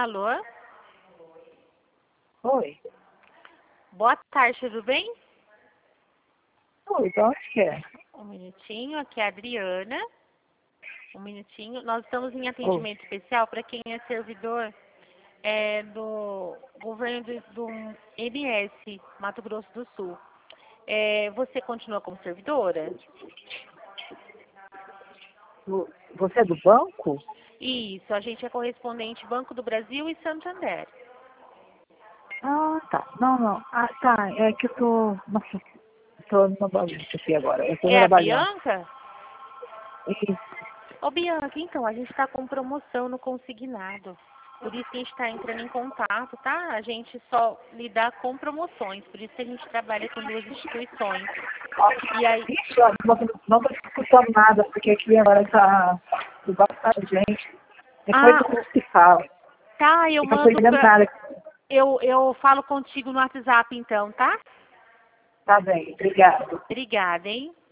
Alô? Oi. Boa tarde, tudo bem? Oi, de onde que é? Um minutinho, aqui é a Adriana. Um minutinho. Nós estamos em atendimento especial para quem é servidor do governo do MS, Mato Grosso do Sul. Você continua como servidora? Você é do banco? Isso, a gente é correspondente Banco do Brasil e Santander. Ah, tá. Não. Ah, tá. É que eu tô... Nossa, tô numa bagunça aqui agora. Eu tô É a trabalhando. Bianca? Isso. Ô, Bianca, então, a gente está com promoção no consignado. Por isso que a gente está entrando em contato, tá? A gente só lida com promoções, por isso que a gente trabalha com duas instituições. E aí, Ixi, ó, não tô escutando nada, porque aqui agora tá bastante gente. Depois ah, do hospital. tá, eu Eu não tô mando entendendo nada. eu falo contigo no WhatsApp então, tá? Tá bem, obrigado. Obrigada, hein?